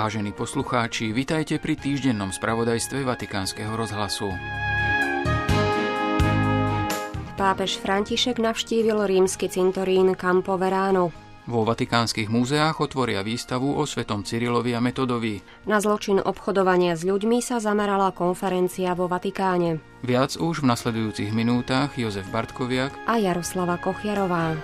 Vážení poslucháči, vitajte pri týždennom spravodajstve Vatikánskeho rozhlasu. Pápež František navštívil rímsky cintorín Campo Verano. Vo vatikánskych múzeách otvoria výstavu o svätom Cyrilovi a Metodovi. Na zločin obchodovania s ľuďmi sa zamerala konferencia vo Vatikáne. Viac už v nasledujúcich minútach Jozef Bartkoviak a Jaroslava Kochiarová.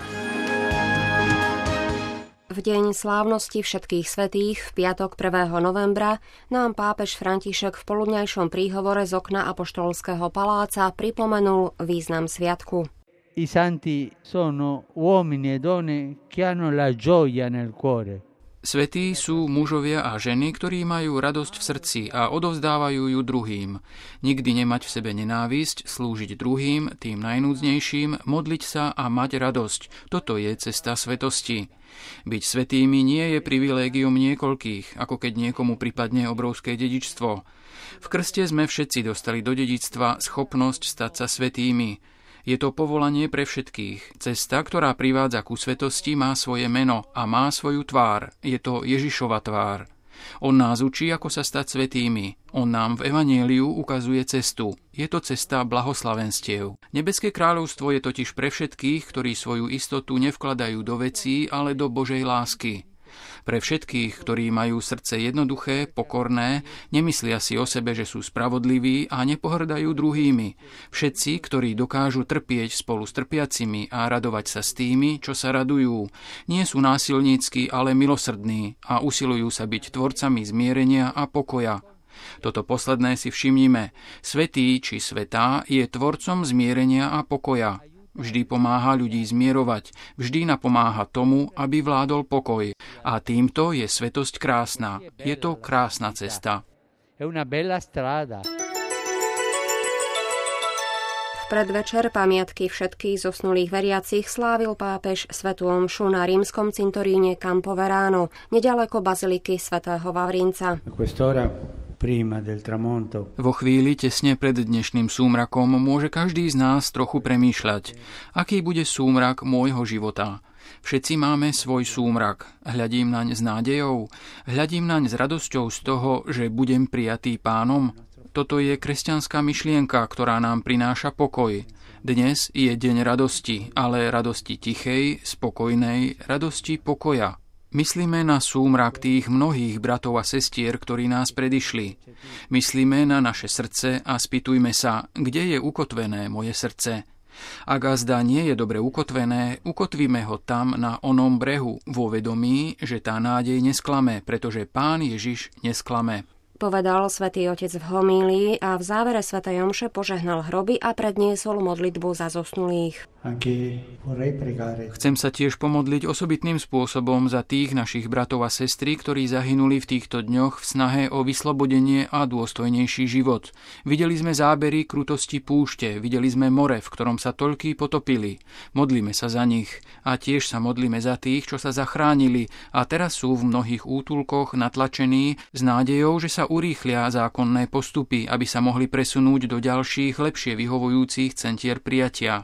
V deň slávnosti všetkých svätých v piatok 1. novembra nám pápež František v poludňajšom príhovore z okna Apoštolského paláca pripomenul význam sviatku. I santi sono uomini e donne che hanno la gioia nel cuore. Svätí sú mužovia a ženy, ktorí majú radosť v srdci a odovzdávajú ju druhým. Nikdy nemať v sebe nenávisť, slúžiť druhým, tým najnúdznejším, modliť sa a mať radosť. Toto je cesta svetosti. Byť svätými nie je privilégium niekoľkých, ako keď niekomu pripadne obrovské dedičstvo. V krste sme všetci dostali do dedičstva schopnosť stať sa svätými. Je to povolanie pre všetkých. Cesta, ktorá privádza ku svetosti, má svoje meno a má svoju tvár. Je to Ježišova tvár. On nás učí, ako sa stať svätými. On nám v evanjeliu ukazuje cestu. Je to cesta blahoslavenstiev. Nebeské kráľovstvo je totiž pre všetkých, ktorí svoju istotu nevkladajú do vecí, ale do Božej lásky. Pre všetkých, ktorí majú srdce jednoduché, pokorné, nemyslia si o sebe, že sú spravodliví a nepohrdajú druhými. Všetci, ktorí dokážu trpieť spolu s trpiacimi a radovať sa s tými, čo sa radujú, nie sú násilnícky, ale milosrdní a usilujú sa byť tvorcami zmierenia a pokoja. Toto posledné si všimnime. Svätý či svätá je tvorcom zmierenia a pokoja. Vždy pomáha ľudí zmierovať, vždy napomáha tomu, aby vládol pokoj. A týmto je svätosť krásna. Je to krásna cesta. V predvečer pamiatky všetkých zosnulých veriacich slávil pápež svätú omšu na rímskom cintoríne Campo Verano, nedaleko baziliky svätého Vavrínca. Vo chvíli tesne pred dnešným súmrakom môže každý z nás trochu premýšľať, aký bude súmrak môjho života. Všetci máme svoj súmrak. Hľadím naň s nádejou, hľadím naň s radosťou z toho, že budem prijatý Pánom. Toto je kresťanská myšlienka, ktorá nám prináša pokoj. Dnes je deň radosti, ale radosti tichej, spokojnej, radosti pokoja. Myslíme na súmrak tých mnohých bratov a sestier, ktorí nás predišli. Myslíme na naše srdce a spýtujme sa, kde je ukotvené moje srdce. Ak azda nie je dobre ukotvené, ukotvíme ho tam na onom brehu, vo vedomí, že tá nádej nesklame, pretože Pán Ježiš nesklame. Povedal svätý Otec v homílii a v závere svätej omše požehnal hroby a predniesol modlitbu za zosnulých. Chcem sa tiež pomodliť osobitným spôsobom za tých našich bratov a sestry, ktorí zahynuli v týchto dňoch v snahe o vyslobodenie a dôstojnejší život. Videli sme zábery krutosti púšte, videli sme more, v ktorom sa toľkí potopili. Modlíme sa za nich a tiež sa modlíme za tých, čo sa zachránili a teraz sú v mnohých útulkoch natlačení s nádejou, že sa urýchlia zákonné postupy, aby sa mohli presunúť do ďalších, lepšie vyhovujúcich centier prijatia.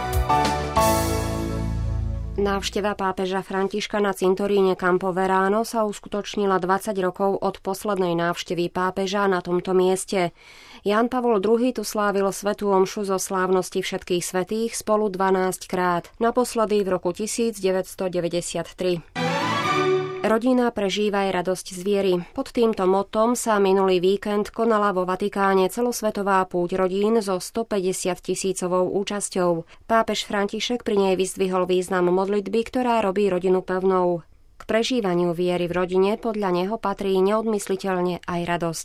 Návšteva pápeža Františka na cintoríne Campo Verano sa uskutočnila 20 rokov od poslednej návštevy pápeža na tomto mieste. Ján Pavol II tu slávil svätú omšu zo slávnosti všetkých svätých spolu 12 krát, naposledy v roku 1993. Rodina prežívaj radosť z viery. Pod týmto mottom sa minulý víkend konala vo Vatikáne celosvetová púť rodín so 150 000 účasťou. Pápež František pri nej vyzdvihol význam modlitby, ktorá robí rodinu pevnou. K prežívaniu viery v rodine podľa neho patrí neodmysliteľne aj radosť.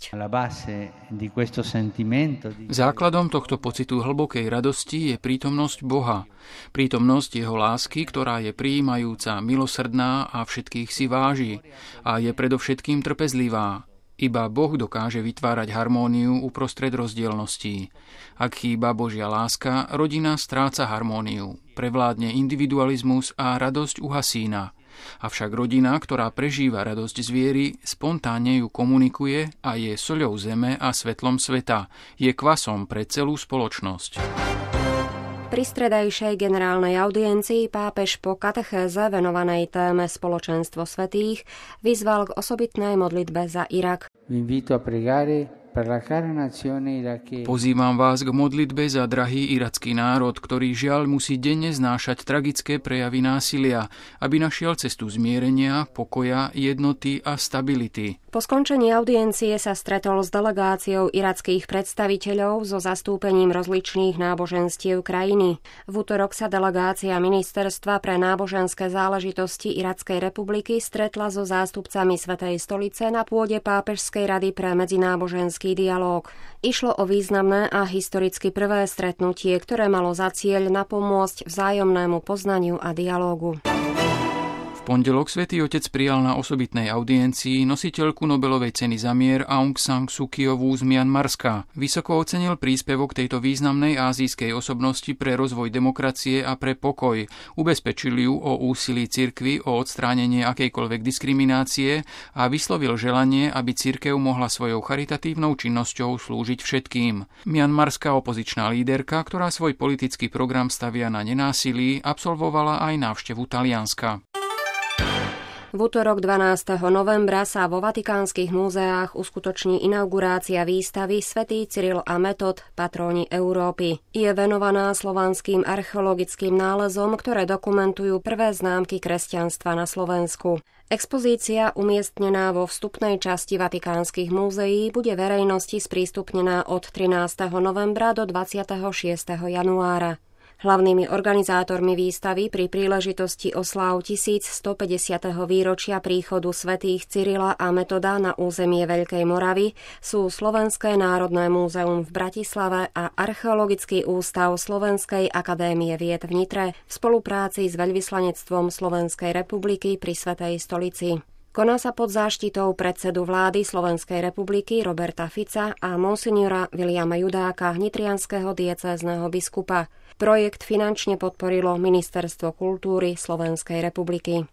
Základom tohto pocitu hlbokej radosti je prítomnosť Boha. Prítomnosť jeho lásky, ktorá je prijímajúca, milosrdná a všetkých si váži a je predovšetkým trpezlivá. Iba Boh dokáže vytvárať harmóniu uprostred rozdielností. Ak chýba Božia láska, rodina stráca harmóniu. Prevládne individualizmus a radosť uhasína. Avšak rodina, ktorá prežíva radosť z viery, spontánne ju komunikuje a je soľou zeme a svetlom sveta. Je kvasom pre celú spoločnosť. Pri stredajšej generálnej audiencii pápež po katechéze venovanej téme Spoločenstvo svätých vyzval k osobitnej modlitbe za Irak. Pozývam vás k modlitbe za drahý iracký národ, ktorý žiaľ musí denne znášať tragické prejavy násilia, aby našiel cestu zmierenia, pokoja, jednoty a stability. Po skončení audiencie sa stretol s delegáciou irackých predstaviteľov so zastúpením rozličných náboženstiev krajiny. V utorok sa delegácia Ministerstva pre náboženské záležitosti Irackej republiky stretla so zástupcami Svätej stolice na pôde Pápežskej rady pre medzináboženský dialóg. Išlo o významné a historicky prvé stretnutie, ktoré malo za cieľ napomôcť vzájomnému poznaniu a dialógu. V pondelok Svätý Otec prijal na osobitnej audiencii nositeľku Nobelovej ceny za mier Aung San Suu Kyovú z Mianmarska. Vysoko ocenil príspevok tejto významnej ázijskej osobnosti pre rozvoj demokracie a pre pokoj. Ubezpečil ju o úsilí cirkvi o odstránenie akejkoľvek diskriminácie a vyslovil želanie, aby cirkev mohla svojou charitatívnou činnosťou slúžiť všetkým. Mianmarská opozičná líderka, ktorá svoj politický program stavia na nenásilí, absolvovala aj návštevu Talianska. V utorok 12. novembra sa vo vatikánskych múzeách uskutoční inaugurácia výstavy Svätý Cyril a Metod, patróni Európy. Je venovaná slovanským archeologickým nálezom, ktoré dokumentujú prvé známky kresťanstva na Slovensku. Expozícia umiestnená vo vstupnej časti vatikánskych múzeí bude verejnosti sprístupnená od 13. novembra do 26. januára. Hlavnými organizátormi výstavy pri príležitosti osláv 1150. výročia príchodu svätých Cyrila a Metoda na územie Veľkej Moravy sú Slovenské národné múzeum v Bratislave a Archeologický ústav Slovenskej akadémie vied v Nitre v spolupráci s veľvyslanectvom Slovenskej republiky pri Svätej stolici. Koná sa pod záštitou predsedu vlády Slovenskej republiky Roberta Fica a monsignora Viliama Judáka, nitrianskeho diecézneho biskupa. Projekt finančne podporilo Ministerstvo kultúry Slovenskej republiky.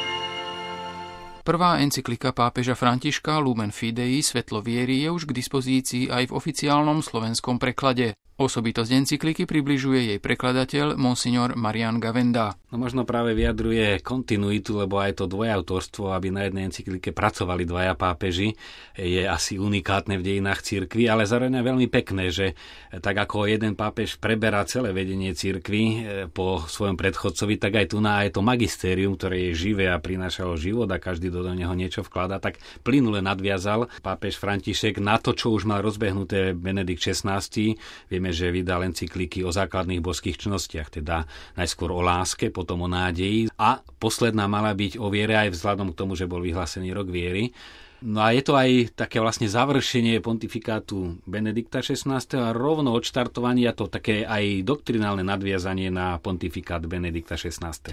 Prvá encyklika pápeža Františka Lumen Fidei Svetlo viery je už k dispozícii aj v oficiálnom slovenskom preklade. Osobitosť encykliky približuje jej prekladateľ monsignor Marian Gavenda. No možno práve vyjadruje kontinuitu, lebo aj to dvojautorstvo, aby na jednej encyklike pracovali dvaja pápeži, je asi unikátne v dejinách cirkvi, ale zároveň veľmi pekné, že tak ako jeden pápež preberá celé vedenie cirkvi po svojom predchodcovi, tak aj tu je to magistérium, ktoré je živé a prinášalo život a každý do neho niečo vkladá, tak plynule nadviazal pápež František na to, čo už mal rozbehnuté Benedikt XVI. Vieme, že vydal encykliky o základných božských činnostiach, teda najskôr o láske, potom o nádeji a posledná mala byť o viere aj vzhľadom k tomu, že bol vyhlásený rok viery. No a je to aj také vlastne završenie pontifikátu Benedikta XVI. A rovno odštartovanie a to také aj doktrinálne nadviazanie na pontifikát Benedikta XVI.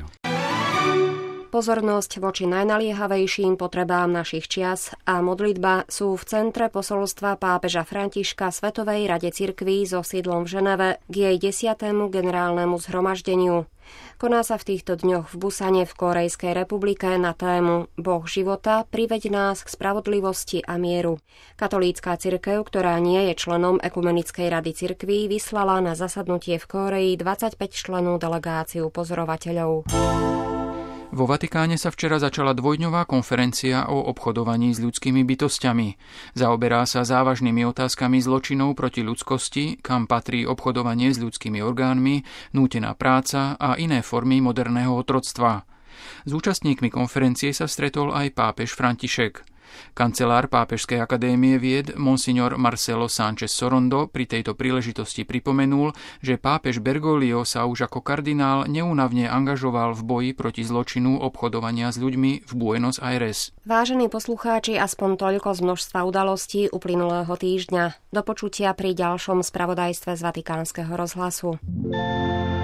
Pozornosť voči najnaliehavejším potrebám našich čias a modlitba sú v centre posolstva pápeža Františka Svetovej rade cirkví so sídlom v Ženeve k jej 10. generálnemu zhromaždeniu. Koná sa v týchto dňoch v Busane v Kórejskej republike na tému Boh života, priveď nás k spravodlivosti a mieru. Katolícka cirkev, ktorá nie je členom Ekumenickej rady cirkví, vyslala na zasadnutie v Kóreji 25 členov delegáciu pozorovateľov. Vo Vatikáne sa včera začala dvojdňová konferencia o obchodovaní s ľudskými bytosťami. Zaoberá sa závažnými otázkami zločinov proti ľudskosti, kam patrí obchodovanie s ľudskými orgánmi, nútená práca a iné formy moderného otroctva. S účastníkmi konferencie sa stretol aj pápež František. Kancelár Pápežskej akadémie vied monsignor Marcelo Sánchez Sorondo pri tejto príležitosti pripomenul, že pápež Bergoglio sa už ako kardinál neúnavne angažoval v boji proti zločinu obchodovania s ľuďmi v Buenos Aires. Vážení poslucháči, aspoň toľko z množstva udalostí uplynulého týždňa. Do počutia pri ďalšom spravodajstve z Vatikánskeho rozhlasu.